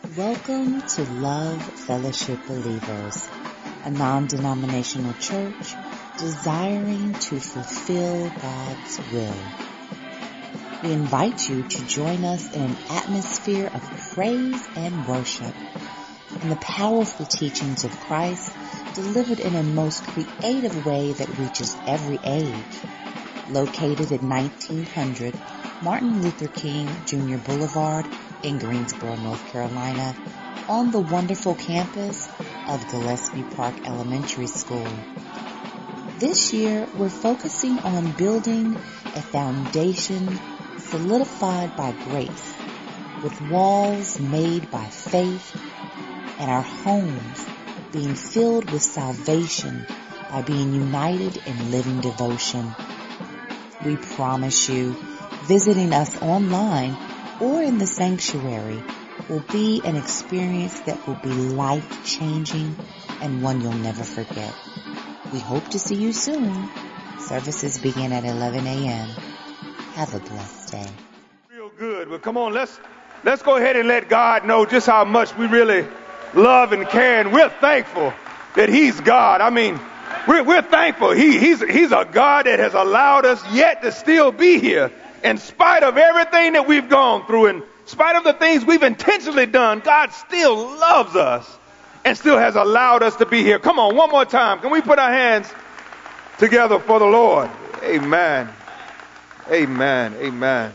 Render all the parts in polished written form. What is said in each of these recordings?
Welcome to Love Fellowship Believers, a non-denominational church desiring to fulfill God's will. We invite you to join us in an atmosphere of praise and worship and the powerful teachings of Christ delivered in a most creative way that reaches every age. Located at 1900 Martin Luther King Jr. Boulevard in Greensboro, North Carolina, on the wonderful campus of Gillespie Park Elementary School. This year, we're focusing on building a foundation solidified by grace, with walls made by faith, and our homes being filled with salvation by being united in living devotion. We promise you, visiting us online or in the sanctuary will be an experience that will be life-changing and one you'll never forget. We hope to see you soon. Services begin at 11 a.m. Have a blessed day. Real good. Well, come on, let's go ahead and let God know just how much we really love and care, and we're thankful that He's God. I mean, we're thankful. He's a God that has allowed us yet to still be here. In spite of everything that we've gone through, in spite of the things we've intentionally done, God still loves us and still has allowed us to be here. Come on, one more time. Can we put our hands together for the Lord? Amen. Amen. Amen.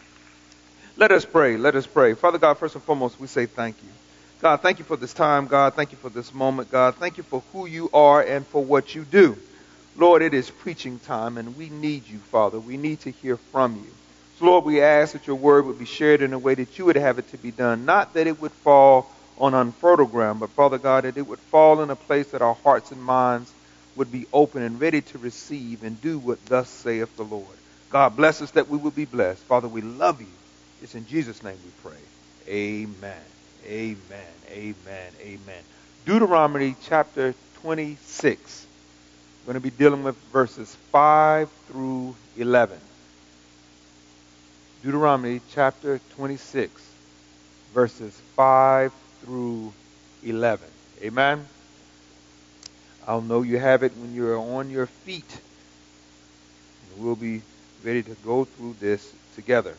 Let us pray. Let us pray. Father God, first and foremost, we say thank you. God, thank you for this time. God, thank you for this moment. God, thank you for who you are and for what you do. Lord, it is preaching time, and we need you, Father. We need to hear from you. So, Lord, we ask that your word would be shared in a way that you would have it to be done. Not that it would fall on unfertile ground, but, Father God, that it would fall in a place that our hearts and minds would be open and ready to receive and do what thus saith the Lord. God, bless us that we will be blessed. Father, we love you. It's in Jesus' name we pray. Amen. Amen. Amen. Amen. Deuteronomy chapter 26. We're going to be dealing with verses 5 through 11. Deuteronomy chapter 26, verses 5 through 11. Amen. I'll know you have it when you're on your feet. We'll be ready to go through this together.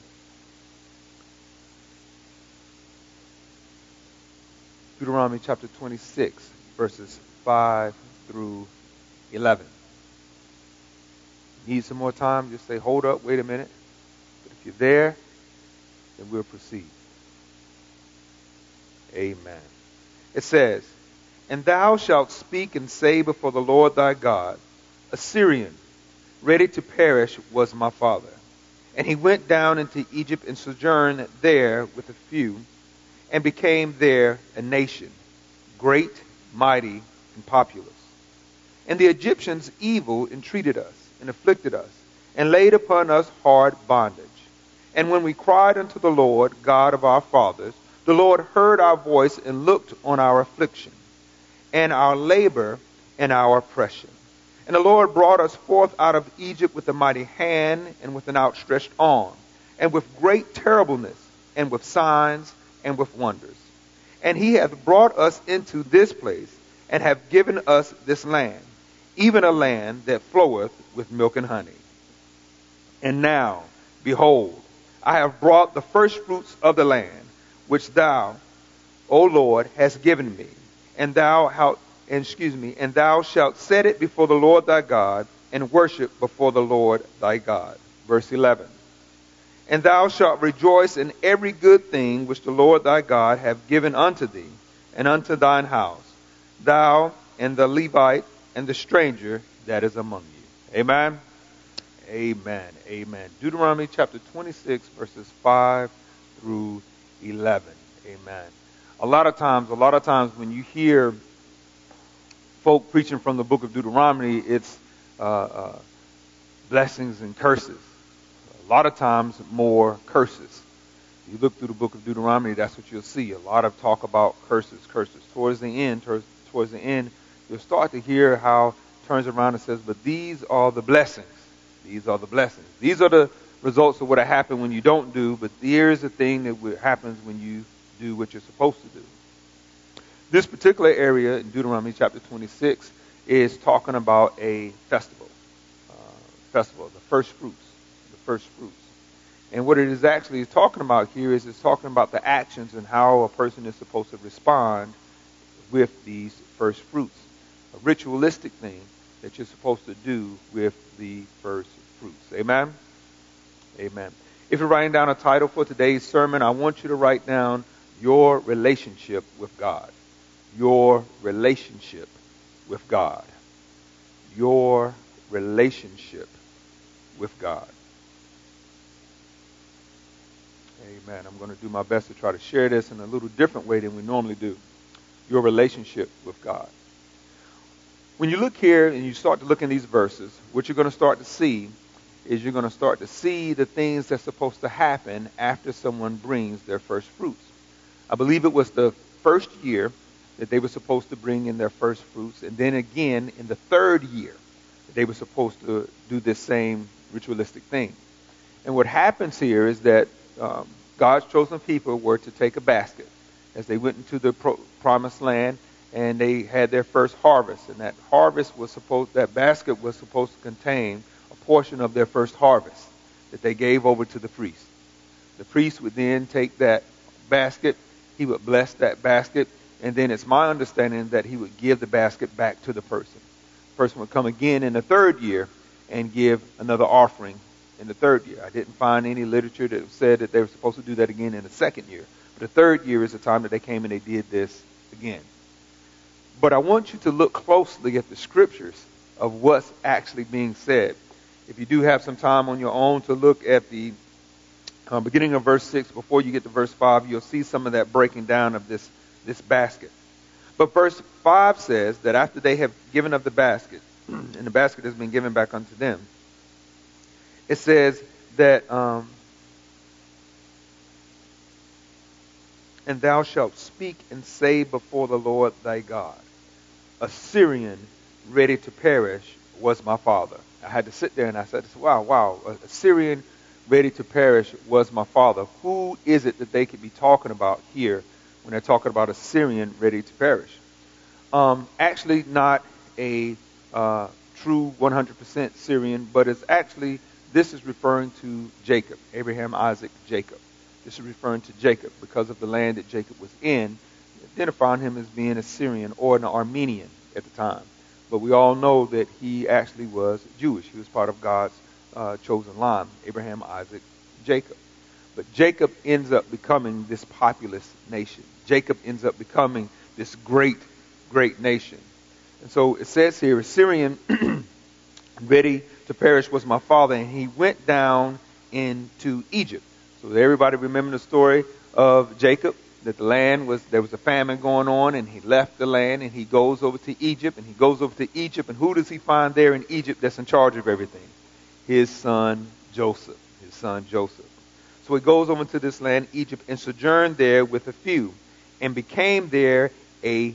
Deuteronomy chapter 26, verses 5 through 11. Need some more time? Just say, hold up, wait a minute. But if you're there, then we'll proceed. Amen. It says, "And thou shalt speak and say before the Lord thy God, Assyrian, ready to perish was my father. And he went down into Egypt and sojourned there with a few, and became there a nation, great, mighty, and populous. And the Egyptians evil entreated us, and afflicted us, and laid upon us hard bondage. And when we cried unto the Lord, God of our fathers, the Lord heard our voice and looked on our affliction, and our labor, and our oppression. And the Lord brought us forth out of Egypt with a mighty hand, and with an outstretched arm, and with great terribleness, and with signs, and with wonders. And he hath brought us into this place, and hath given us this land, even a land that floweth with milk and honey. And now, behold, I have brought the first fruits of the land, which thou, O Lord, hast given me, and thou shalt set it before the Lord thy God, and worship before the Lord thy God." Verse 11. "And thou shalt rejoice in every good thing which the Lord thy God hath given unto thee, and unto thine house, thou and the Levite and the stranger that is among you." Amen. Amen. Amen. Deuteronomy chapter 26, verses 5 through 11. Amen. A lot of times when you hear folk preaching from the book of Deuteronomy, it's blessings and curses. A lot of times more curses. You look through the book of Deuteronomy, that's what you'll see. A lot of talk about curses. Towards the end, you'll start to hear how it turns around and says, but these are the blessings. These are the blessings. These are the results of what happened when you don't do, but here's the thing that happens when you do what you're supposed to do. This particular area in Deuteronomy chapter 26 is talking about a festival, the first fruits. And what it is actually talking about here is it's talking about the actions and how a person is supposed to respond with these first fruits. A ritualistic thing that you're supposed to do with the first fruits. Amen? Amen. If you're writing down a title for today's sermon, I want you to write down your relationship with God. Your relationship with God. Your relationship with God. Amen. I'm going to do my best to try to share this in a little different way than we normally do. Your relationship with God. When you look here and you start to look in these verses, what you're going to start to see is you're going to start to see the things that's supposed to happen after someone brings their first fruits. I believe it was the first year that they were supposed to bring in their first fruits, and then again in the third year they were supposed to do this same ritualistic thing. And what happens here is that God's chosen people were to take a basket as they went into the promised land, and they had their first harvest. And that basket was supposed to contain a portion of their first harvest that they gave over to the priest. The priest would then take that basket, he would bless that basket, and then it's my understanding that he would give the basket back to the person. The person would come again in the third year and give another offering in the third year. I didn't find any literature that said that they were supposed to do that again in the second year. But the third year is the time that they came and they did this again. But I want you to look closely at the scriptures of what's actually being said. If you do have some time on your own to look at the beginning of verse 6, before you get to verse 5, you'll see some of that breaking down of this basket. But verse 5 says that after they have given of the basket, and the basket has been given back unto them, it says that, and thou shalt speak and say before the Lord thy God, a Syrian ready to perish was my father. I had to sit there and I said, wow, a Syrian ready to perish was my father. Who is it that they could be talking about here when they're talking about a Syrian ready to perish? Actually not a true 100% Syrian, but it's actually, this is referring to Jacob, Abraham, Isaac, Jacob. This is referring to Jacob because of the land that Jacob was in, identifying him as being a Syrian or an Armenian at the time. But we all know that he actually was Jewish. He was part of God's chosen line, Abraham, Isaac, Jacob. But Jacob ends up becoming this populous nation. Jacob ends up becoming this great, great nation. And so it says here, a Syrian ready to perish was my father, and he went down into Egypt. So everybody remember the story of Jacob, that there was a famine going on, and he left the land, and he goes over to Egypt, and who does he find there in Egypt that's in charge of everything? His son Joseph. So he goes over to this land, Egypt, and sojourned there with a few, and became there a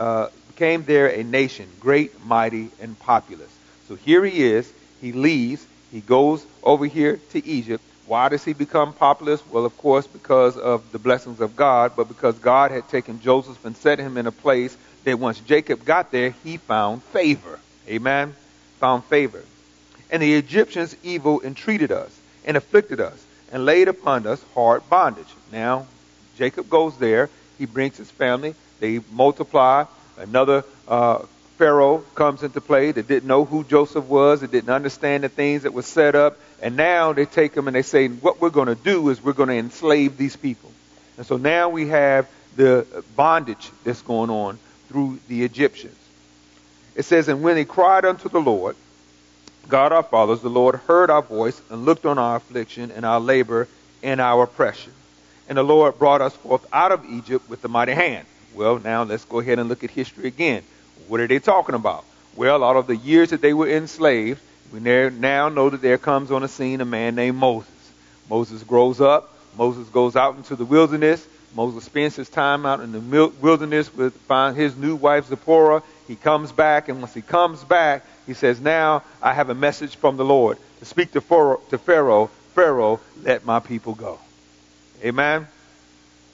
nation, great, mighty, and populous. So here he is, he leaves, he goes over here to Egypt. Why does he become populous? Well, of course, because of the blessings of God, but because God had taken Joseph and set him in a place that once Jacob got there, he found favor. Amen? Found favor. And the Egyptians evil entreated us and afflicted us and laid upon us hard bondage. Now, Jacob goes there. He brings his family. They multiply. Another Pharaoh comes into play that didn't know who Joseph was, that didn't understand the things that were set up. And now they take him and they say, what we're going to do is we're going to enslave these people. And so now we have the bondage that's going on through the Egyptians. It says, and when they cried unto the Lord, God our fathers, the Lord heard our voice and looked on our affliction and our labor and our oppression. And the Lord brought us forth out of Egypt with a mighty hand. Well, now let's go ahead and look at history again. What are they talking about? Well, out of the years that they were enslaved, we now know that there comes on the scene a man named Moses. Moses grows up. Moses goes out into the wilderness. Moses spends his time out in the wilderness with his new wife Zipporah. He comes back, and once he comes back, he says, now I have a message from the Lord to speak to Pharaoh. Pharaoh, let my people go. Amen?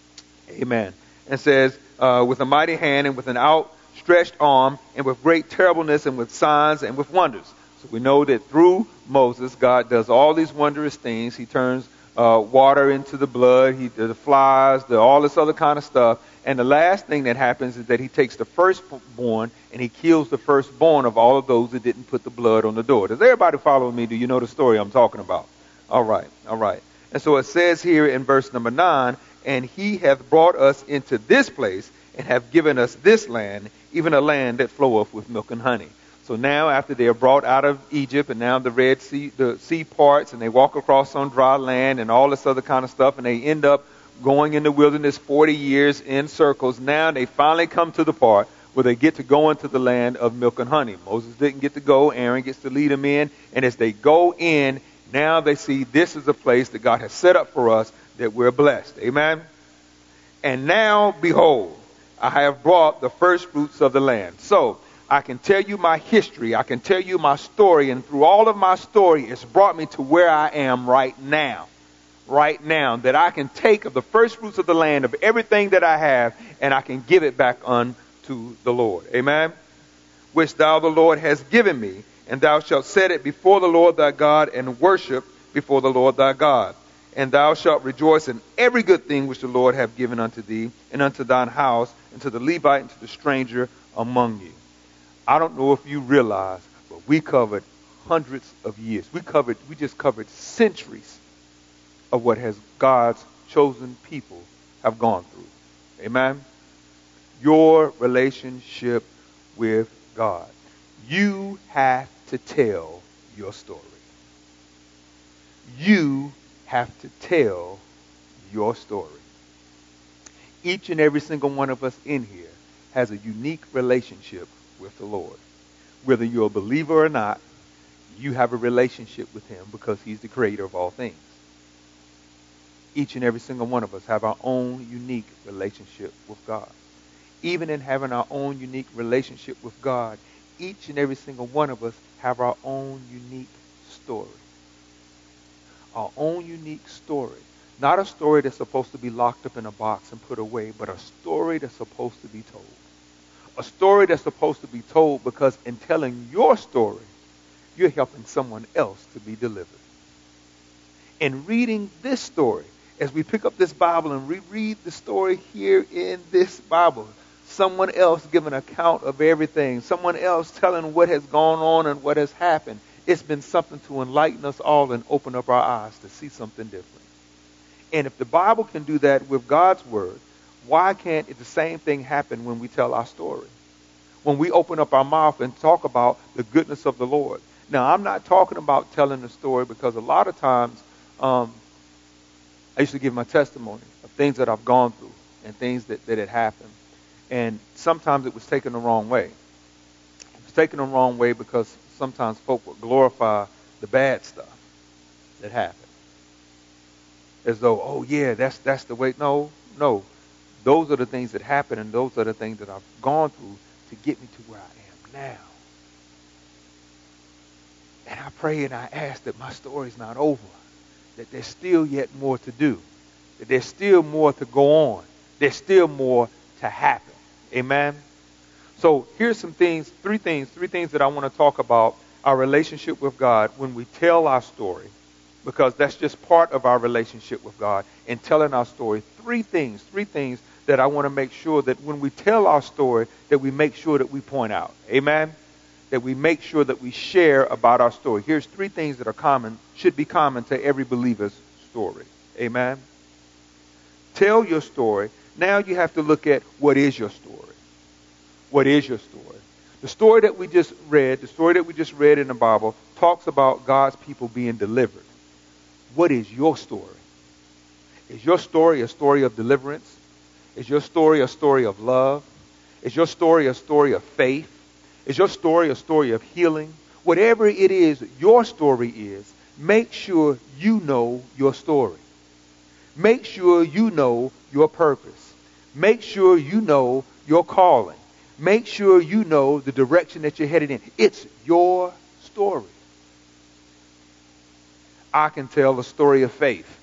Amen. And says, with a mighty hand and with an outstretched arm and with great terribleness and with signs and with wonders. So we know that through Moses, God does all these wondrous things. He turns water into the blood, the flies, all this other kind of stuff. And the last thing that happens is that he takes the firstborn and he kills the firstborn of all of those that didn't put the blood on the door. Does everybody follow me? Do you know the story I'm talking about? All right. And so it says here in verse number 9, and he hath brought us into this place and have given us this land, even a land that floweth with milk and honey. So now after they are brought out of Egypt and now the sea parts and they walk across on dry land and all this other kind of stuff and they end up going in the wilderness 40 years in circles. Now they finally come to the part where they get to go into the land of milk and honey. Moses didn't get to go. Aaron gets to lead them in. And as they go in, now they see this is a place that God has set up for us that we're blessed. Amen. And now, behold, I have brought the first fruits of the land. So I can tell you my history. I can tell you my story. And through all of my story, it's brought me to where I am right now. Right now, that I can take of the first fruits of the land of everything that I have, and I can give it back unto the Lord. Amen. Which thou, the Lord, hast given me, and thou shalt set it before the Lord thy God, and worship before the Lord thy God. And thou shalt rejoice in every good thing which the Lord hath given unto thee, and unto thine house, and to the Levite, and to the stranger among you. I don't know if you realize, but we covered hundreds of years. We just covered centuries of what has God's chosen people have gone through. Amen. Your relationship with God. You have to tell your story. You have to tell your story. Each and every single one of us in here has a unique relationship with the Lord. Whether you're a believer or not, you have a relationship with him because he's the creator of all things. Each and every single one of us have our own unique relationship with God. Even in having our own unique relationship with God, each and every single one of us have our own unique story. Our own unique story. Not a story that's supposed to be locked up in a box and put away, but a story that's supposed to be told. A story that's supposed to be told because in telling your story, you're helping someone else to be delivered. In reading this story, as we pick up this Bible and reread the story here in this Bible, someone else giving an account of everything, someone else telling what has gone on and what has happened. It's been something to enlighten us all and open up our eyes to see something different. And if the Bible can do that with God's word, why can't the same thing happen when we tell our story? When we open up our mouth and talk about the goodness of the Lord. Now, I'm not talking about telling the story because a lot of times I used to give my testimony of things that I've gone through and things that had happened. And sometimes it was taken the wrong way. It was taken the wrong way because sometimes folk would glorify the bad stuff that happened. As though, oh yeah, that's the way. No. Those are the things that happen, and those are the things that I've gone through to get me to where I am now. And I pray and I ask that my story's not over. That there's still yet more to do. That there's still more to go on. There's still more to happen. Amen? So here's some things, three things that I want to talk about our relationship with God when we tell our story. Because that's just part of our relationship with God in telling our story. Three things that I want to make sure that when we tell our story, that we make sure that we point out. Amen? That we make sure that we share about our story. Here's three things that are common, should be common to every believer's story. Amen? Tell your story. Now you have to look at what is your story. What is your story? The story that we just read in the Bible, talks about God's people being delivered. What is your story? Is your story a story of deliverance? Is your story a story of love? Is your story a story of faith? Is your story a story of healing? Whatever it is your story is, make sure you know your story. Make sure you know your purpose. Make sure you know your calling. Make sure you know the direction that you're headed in. It's your story. I can tell a story of faith.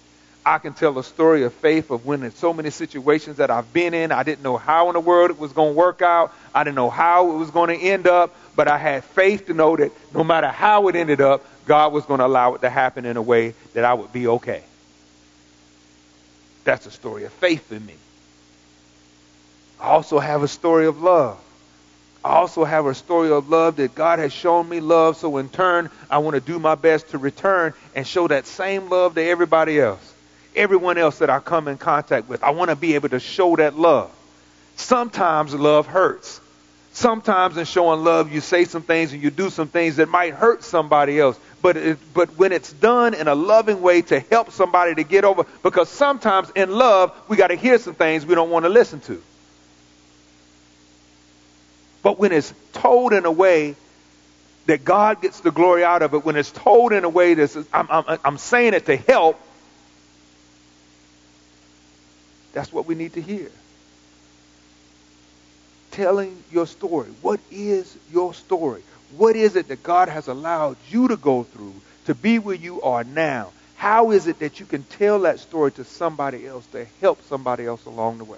I can tell a story of faith of when in so many situations that I've been in, I didn't know how in the world it was going to work out. I didn't know how it was going to end up, but I had faith to know that no matter how it ended up, God was going to allow it to happen in a way that I would be okay. That's a story of faith in me. I also have a story of love. I also have a story of love that God has shown me love, so in turn, I want to do my best to return and show that same love to everybody else. Everyone else that I come in contact with, I want to be able to show that love. Sometimes love hurts. Sometimes in showing love, you say some things and you do some things that might hurt somebody else. But when it's done in a loving way to help somebody to get over, because sometimes in love, we got to hear some things we don't want to listen to. But when it's told in a way that God gets the glory out of it, when it's told in a way that I'm saying it to help, that's what we need to hear. Telling your story. What is your story? What is it that God has allowed you to go through to be where you are now? How is it that you can tell that story to somebody else to help somebody else along the way?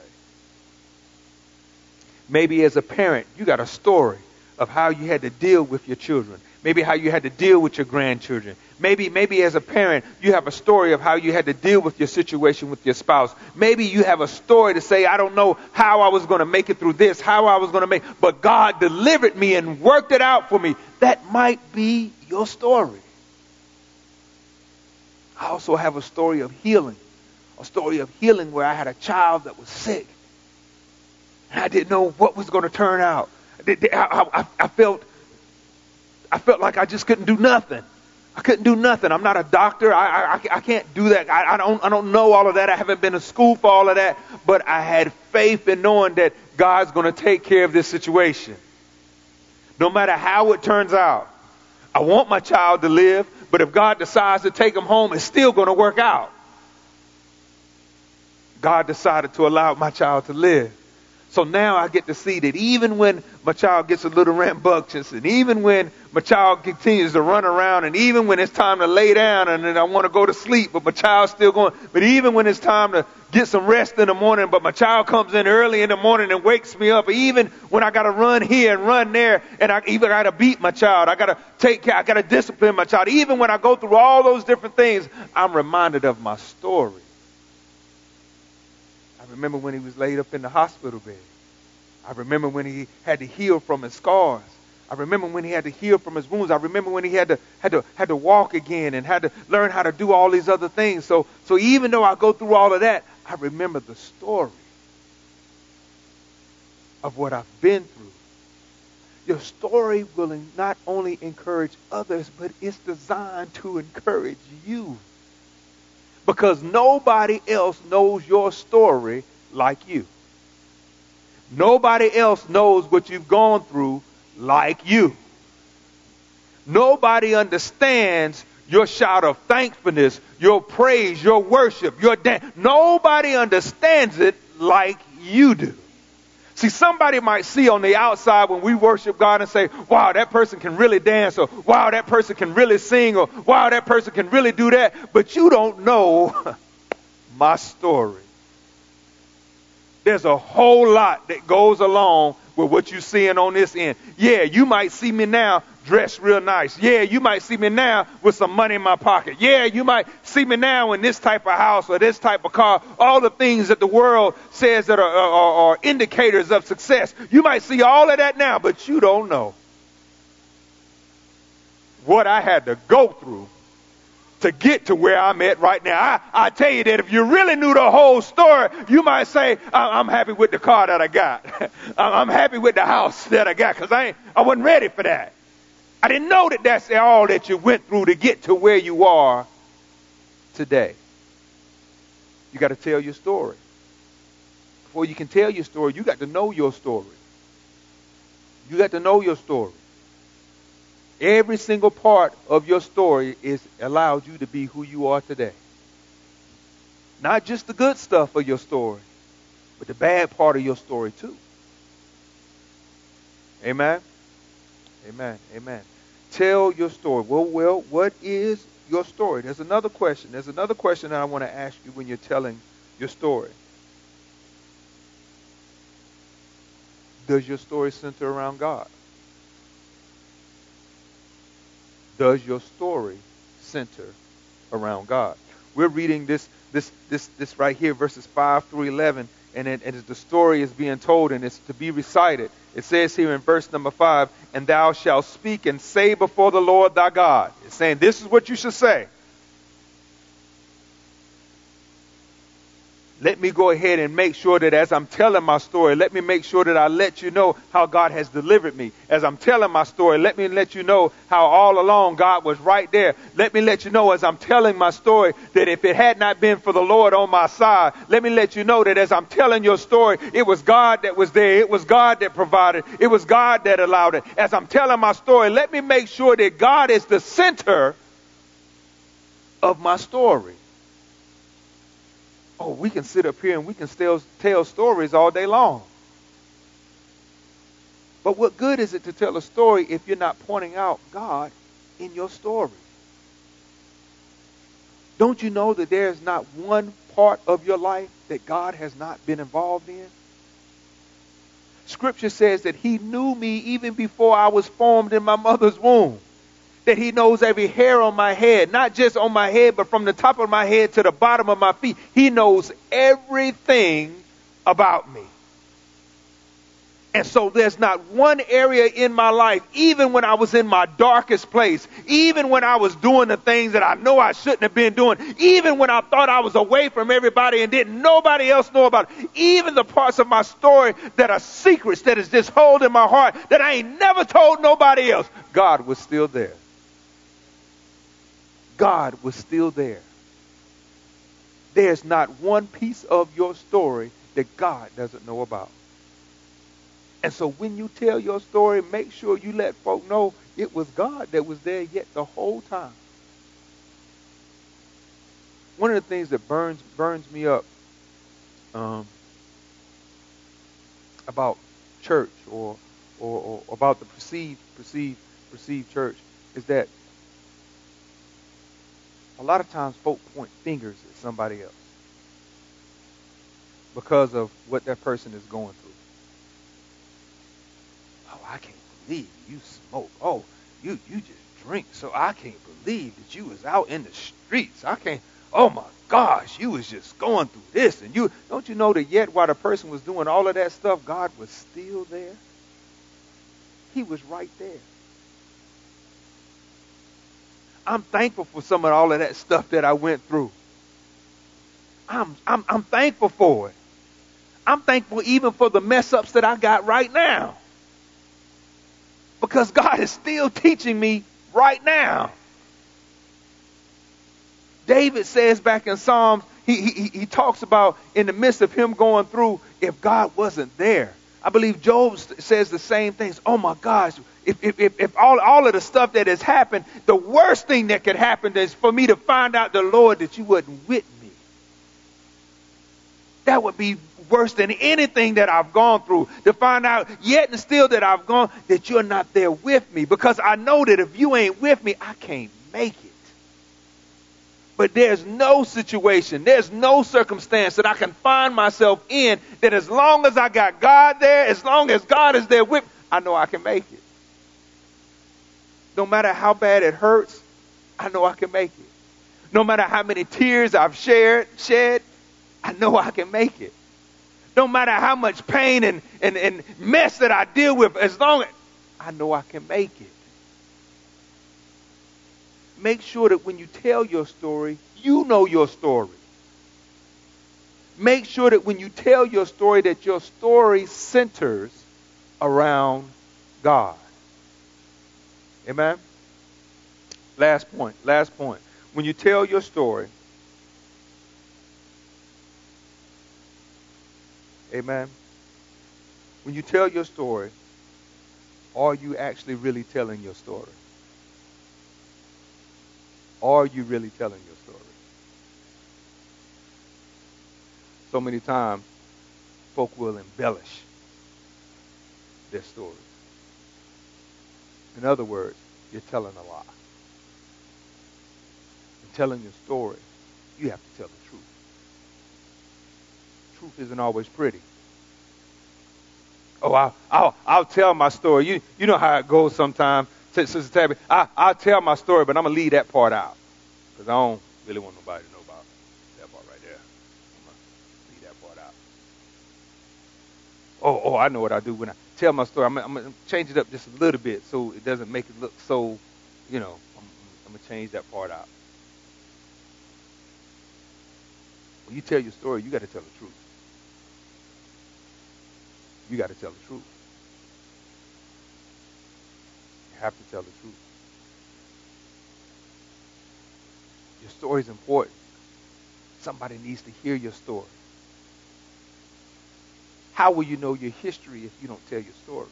Maybe as a parent, you got a story of how you had to deal with your children. Maybe how you had to deal with your grandchildren. Maybe as a parent, you have a story of how you had to deal with your situation with your spouse. Maybe you have a story to say, I don't know how I was going to make it through this, how I was going to but God delivered me and worked it out for me. That might be your story. I also have a story of healing. A story of healing where I had a child that was sick. And I didn't know what was going to turn out. I felt like I just couldn't do nothing. I couldn't do nothing. I'm not a doctor. I can't do that. I don't know all of that. I haven't been to school for all of that. But I had faith in knowing that God's going to take care of this situation. No matter how it turns out. I want my child to live, but if God decides to take him home, it's still going to work out. God decided to allow my child to live. So now I get to see that even when my child gets a little rambunctious, and even when my child continues to run around, and even when it's time to lay down and then I want to go to sleep, but my child's still going, but even when it's time to get some rest in the morning, but my child comes in early in the morning and wakes me up, even when I got to run here and run there, and I even got to beat my child, I got to take care, I got to discipline my child, even when I go through all those different things, I'm reminded of my story. I remember when he was laid up in the hospital bed. I remember when he had to heal from his scars. I remember when he had to heal from his wounds. I remember when he had to walk again and had to learn how to do all these other things. So even though I go through all of that, I remember the story of what I've been through. Your story will not only encourage others, but it's designed to encourage you. Because nobody else knows your story like you. Nobody else knows what you've gone through like you. Nobody understands your shout of thankfulness, your praise, your worship, your dance. Nobody understands it like you do. See, somebody might see on the outside when we worship God and say, wow, that person can really dance, or wow, that person can really sing, or wow, that person can really do that. But you don't know my story. There's a whole lot that goes along with what you're seeing on this end. Yeah, you might see me now dressed real nice. Yeah, you might see me now with some money in my pocket. Yeah, you might see me now in this type of house or this type of car. All the things that the world says that are indicators of success. You might see all of that now, but you don't know what I had to go through to get to where I'm at right now. I tell you that if you really knew the whole story, you might say, I'm happy with the car that I got. I'm happy with the house that I got, because I wasn't ready for that. I didn't know that that's all that you went through to get to where you are today. You got to tell your story. Before you can tell your story, you got to know your story. You got to know your story. Every single part of your story allows you to be who you are today. Not just the good stuff of your story, but the bad part of your story too. Amen? Amen. Amen. Tell your story. Well, what is your story. There's another question. There's another question that I want to ask you when you're telling your story. Does your story center around God? Does your story center around God? We're reading this right here, verses 5 through 11, and the story is being told, and it's to be recited. It says here in verse number 5, and thou shalt speak and say before the Lord thy God. It's saying this is what you should say. Let me go ahead and make sure that as I'm telling my story, let me make sure that I let you know how God has delivered me. As I'm telling my story, let me let you know how all along God was right there. Let me let you know as I'm telling my story that if it had not been for the Lord on my side, let me let you know that as I'm telling your story, it was God that was there. It was God that provided. It was God that allowed it. As I'm telling my story, let me make sure that God is the center of my story. Oh, we can sit up here and we can still tell stories all day long. But what good is it to tell a story if you're not pointing out God in your story? Don't you know that there's not one part of your life that God has not been involved in? Scripture says that he knew me even before I was formed in my mother's womb. That he knows every hair on my head, not just on my head, but from the top of my head to the bottom of my feet. He knows everything about me. And so there's not one area in my life, even when I was in my darkest place, even when I was doing the things that I know I shouldn't have been doing, even when I thought I was away from everybody and didn't nobody else know about it, even the parts of my story that are secrets that is just holding my heart that I ain't never told nobody else, God was still there. God was still there. There's not one piece of your story that God doesn't know about. And so when you tell your story, make sure you let folk know it was God that was there yet the whole time. One of the things that burns me up about church or about the perceived church is that a lot of times folk point fingers at somebody else because of what that person is going through. Oh, I can't believe you smoke. Oh, you just drink. So I can't believe that you was out in the streets. Oh my gosh, you was just going through this. And don't you know that yet while the person was doing all of that stuff, God was still there? He was right there. I'm thankful for some of all of that stuff that I went through. I'm thankful for it. I'm thankful even for the mess ups that I got right now. Because God is still teaching me right now. David says back in Psalms, he talks about in the midst of him going through, if God wasn't there. I believe Job says the same things. Oh my gosh, if all of the stuff that has happened, the worst thing that could happen is for me to find out the Lord that you wasn't with me. That would be worse than anything that I've gone through. To find out yet and still that I've gone, that you're not there with me. Because I know that if you ain't with me, I can't make it. But there's no situation, there's no circumstance that I can find myself in that as long as I got God there, as long as God is there with me, I know I can make it. No matter how bad it hurts, I know I can make it. No matter how many tears I've shed, I know I can make it. No matter how much pain and mess that I deal with, as long as I know I can make it. Make sure that when you tell your story, you know your story. Make sure that when you tell your story, that your story centers around God. Amen? Last point. When you tell your story, amen? When you tell your story, are you actually really telling your story? Are you really telling your story? So many times, folk will embellish their story. In other words, you're telling a lie. telling your story, you have to tell the truth. Truth isn't always pretty. Oh, I'll tell my story. You know how it goes sometimes. Sister Tabby, I'll tell my story, but I'm going to leave that part out. Because I don't really want nobody to know about that part right there. I'm going to leave that part out. Oh, I know what I do when I tell my story. I'm going to change it up just a little bit so it doesn't make it look so, I'm going to change that part out. When you tell your story, you got to tell the truth. You got to tell the truth. You have to tell the truth. Your story is important. Somebody needs to hear your story. How will you know your history if you don't tell your story?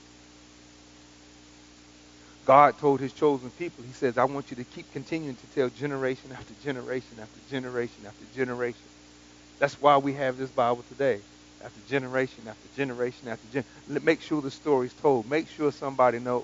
God told his chosen people, he says, I want you to keep continuing to tell generation after generation after generation after generation. That's why we have this Bible today. After generation after generation after generation. Make sure the story's told. Make sure somebody knows.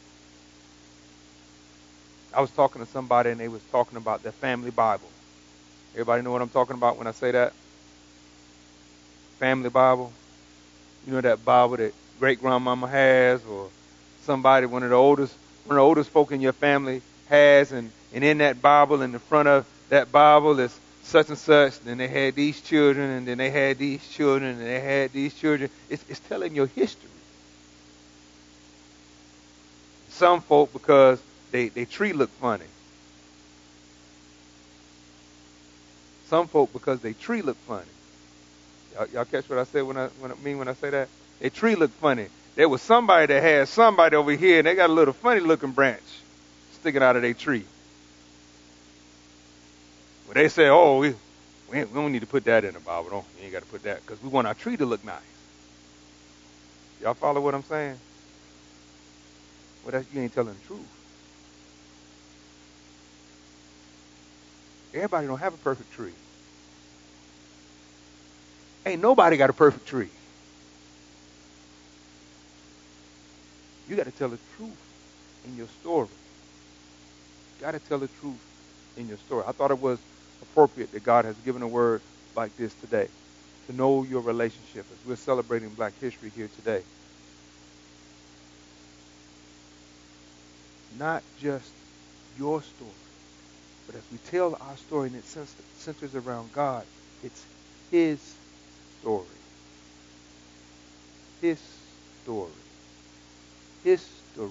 I was talking to somebody and they was talking about their family Bible. Everybody know what I'm talking about when I say that? Family Bible. You know that Bible that great grandmama has, or somebody, one of the oldest folk in your family has, and in that Bible, in the front of that Bible is such and such, then they had these children, and then they had these children, and they had these children. It's telling your history. Some folk, because they tree look funny. Some folk, because they tree look funny. Y'all catch what I say when I say that? Their tree look funny. There was somebody that had somebody over here, and they got a little funny looking branch sticking out of their tree. Well, they say, oh, we don't need to put that in the Bible. You ain't got to put that, because we want our tree to look nice. Y'all follow what I'm saying? Well, you ain't telling the truth. Everybody don't have a perfect tree. Ain't nobody got a perfect tree. You got to tell the truth in your story. You got to tell the truth in your story. I thought it was appropriate that God has given a word like this today, to know your relationship, as we're celebrating Black History here today. Not just your story, but as we tell our story and it centers around God, it's his story. His story. His story.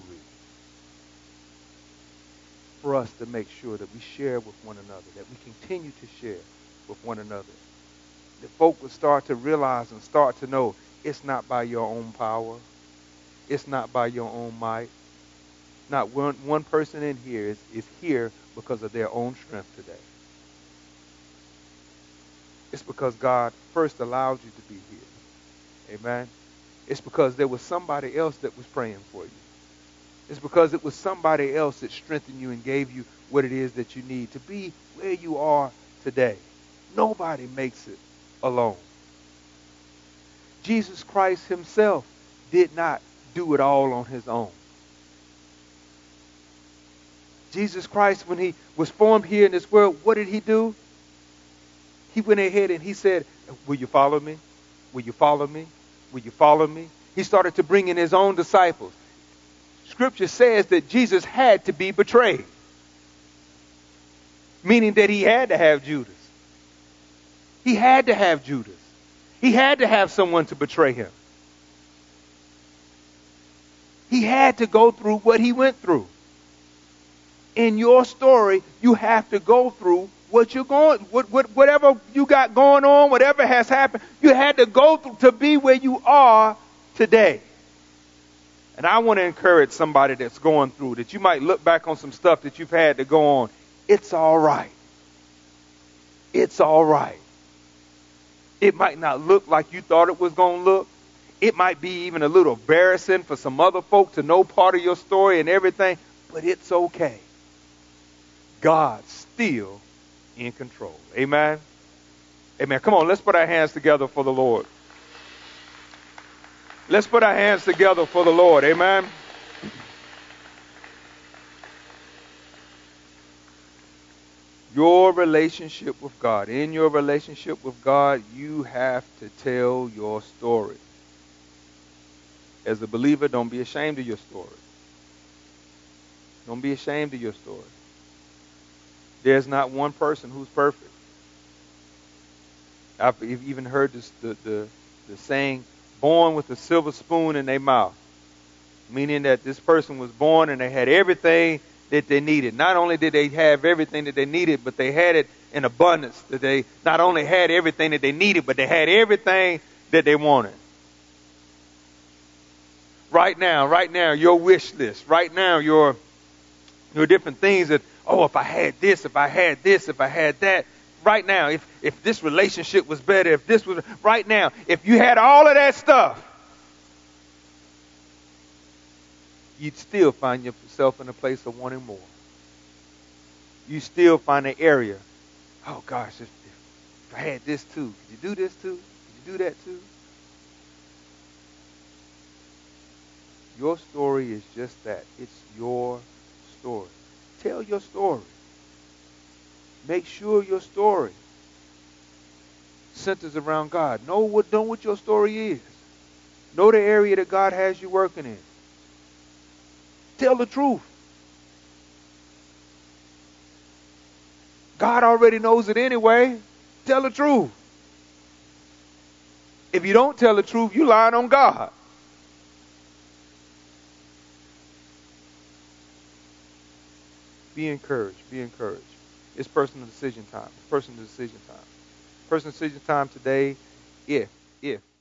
For us to make sure that we share with one another, that we continue to share with one another. That folk will start to realize and start to know it's not by your own power. It's not by your own might. Not one person in here is here because of their own strength today. It's because God first allowed you to be here. Amen. It's because there was somebody else that was praying for you. It's because it was somebody else that strengthened you and gave you what it is that you need to be where you are today. Nobody makes it alone. Jesus Christ himself did not do it all on his own. Jesus Christ, when he was formed here in this world, what did he do? He went ahead and he said, will you follow me? Will you follow me? Will you follow me? He started to bring in his own disciples. Scripture says that Jesus had to be betrayed, meaning that he had to have Judas. He had to have Judas. He had to have someone to betray him. He had to go through what he went through. In your story, you have to go through what you're going, whatever you got going on, whatever has happened, you had to go through to be where you are today. And I want to encourage somebody that's going through, that you might look back on some stuff that you've had to go on. It's all right. It's all right. It might not look like you thought it was going to look. It might be even a little embarrassing for some other folk to know part of your story and everything, but it's okay. God's still in control. Amen? Amen. Come on, let's put our hands together for the Lord. Let's put our hands together for the Lord. Amen. Your relationship with God. In your relationship with God, you have to tell your story. As a believer, don't be ashamed of your story. Don't be ashamed of your story. There's not one person who's perfect. I've even heard this, the saying, born with a silver spoon in their mouth. Meaning that this person was born and they had everything that they needed. Not only did they have everything that they needed, but they had it in abundance. That they not only had everything that they needed, but they had everything that they wanted. Right now, your wish list. Right now, your different things that, oh, if I had this, if I had this, if I had that. Right now, if this relationship was better, if this was, right now, if you had all of that stuff, you'd still find yourself in a place of wanting more. You still find an area, oh gosh, if I had this too, could you do this too? Could you do that too? Your story is just that. It's your story. Tell your story. Make sure your story centers around God. Know what your story is. Know the area that God has you working in. Tell the truth. God already knows it anyway. Tell the truth. If you don't tell the truth, you're lying on God. Be encouraged. Be encouraged. It's personal decision time. Personal decision time. Personal decision time today. If